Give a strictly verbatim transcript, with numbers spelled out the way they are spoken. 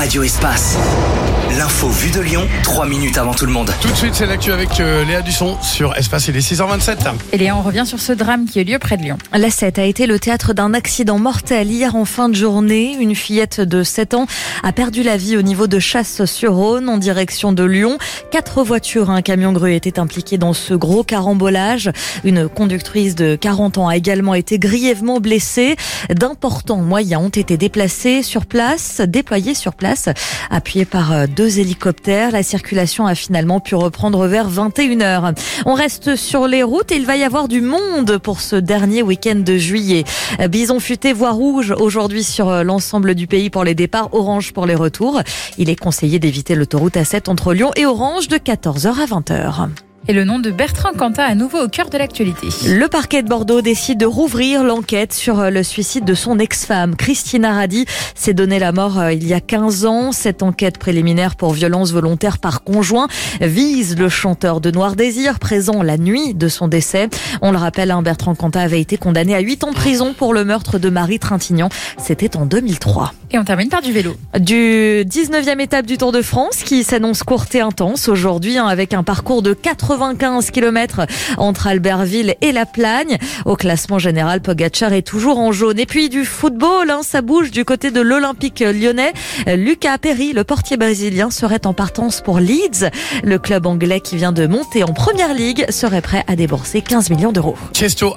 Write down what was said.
Radio Espace. L'info vue de Lyon, trois minutes avant tout le monde. Tout de suite, c'est l'actu avec euh, Léa Dusson sur Espace. Il est six heures vingt-sept. Et Léa, on revient sur ce drame qui a eu lieu près de Lyon. La Sept a été le théâtre d'un accident mortel hier en fin de journée. Une fillette de sept ans a perdu la vie au niveau de Chasse-sur-Rhône en direction de Lyon. Quatre voitures, un camion grue étaient impliqués dans ce gros carambolage. Une conductrice de quarante ans a également été grièvement blessée. D'importants moyens ont été déplacés sur place, déployés sur place, appuyés par deux Deux hélicoptères. La circulation a finalement pu reprendre vers vingt et une heures. On reste sur les routes et il va y avoir du monde pour ce dernier week-end de juillet. Bison futé, voie rouge aujourd'hui sur l'ensemble du pays pour les départs, orange pour les retours. Il est conseillé d'éviter l'autoroute A sept entre Lyon et Orange de quatorze heures à vingt heures. Et le nom de Bertrand Cantat à nouveau au cœur de l'actualité. Le parquet de Bordeaux décide de rouvrir l'enquête sur le suicide de son ex-femme. Christina Radi s'est donné la mort il y a quinze ans. Cette enquête préliminaire pour violence volontaire par conjoint vise le chanteur de Noir Désir, présent la nuit de son décès. On le rappelle, Bertrand Cantat avait été condamné à huit ans de prison pour le meurtre de Marie Trintignant. C'était en deux mille trois. Et on termine par du vélo. Du dix-neuvième étape du Tour de France qui s'annonce courte et intense aujourd'hui, hein, avec un parcours de quatre-vingt-quinze kilomètres entre Albertville et La Plagne. Au classement général, Pogacar est toujours en jaune. Et puis du football, hein, ça bouge du côté de l'Olympique lyonnais. Lucas Perry, le portier brésilien, serait en partance pour Leeds. Le club anglais qui vient de monter en première ligue serait prêt à débourser quinze millions d'euros. Chesto.